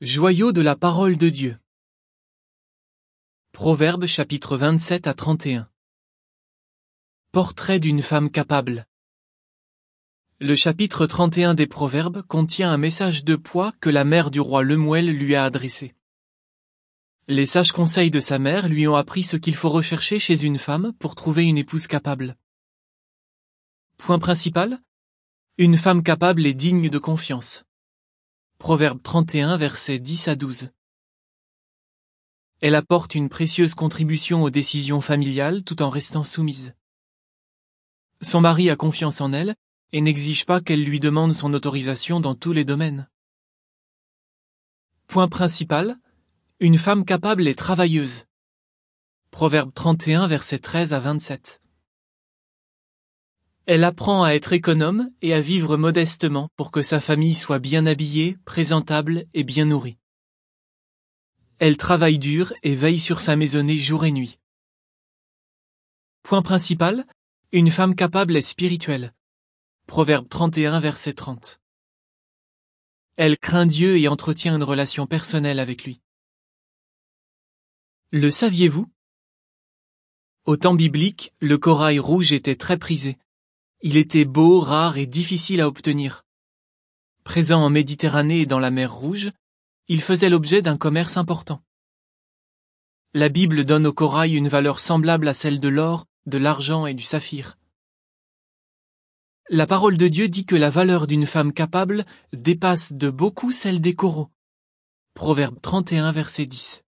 Joyau de la parole de Dieu. Proverbes chapitre 27 à 31. Portrait d'une femme capable. Le chapitre 31 des Proverbes contient un message de poids que la mère du roi Lemuel lui a adressé. Les sages conseils de sa mère lui ont appris ce qu'il faut rechercher chez une femme pour trouver une épouse capable. Point principal: une femme capable est digne de confiance. Proverbe 31 versets 10 à 12. Elle apporte une précieuse contribution aux décisions familiales tout en restant soumise. Son mari a confiance en elle et n'exige pas qu'elle lui demande son autorisation dans tous les domaines. Point principal: une femme capable est travailleuse. Proverbe 31 versets 13 à 27. Elle apprend à être économe et à vivre modestement pour que sa famille soit bien habillée, présentable et bien nourrie. Elle travaille dur et veille sur sa maisonnée jour et nuit. Point principal: une femme capable est spirituelle. Proverbe 31 verset 30. Elle craint Dieu et entretient une relation personnelle avec lui. Le saviez-vous? Au temps biblique, le corail rouge était très prisé. Il était beau, rare et difficile à obtenir. Présent en Méditerranée et dans la mer Rouge, il faisait l'objet d'un commerce important. La Bible donne au corail une valeur semblable à celle de l'or, de l'argent et du saphir. La parole de Dieu dit que la valeur d'une femme capable dépasse de beaucoup celle des coraux. Proverbe 31 verset 10.